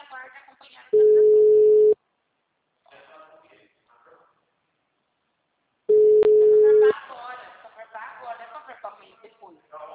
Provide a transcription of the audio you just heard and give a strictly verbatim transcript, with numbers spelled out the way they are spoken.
aguarde acompanhar o candidato. Reservar agora, só reservar agora, não é só reservar amanhã depois.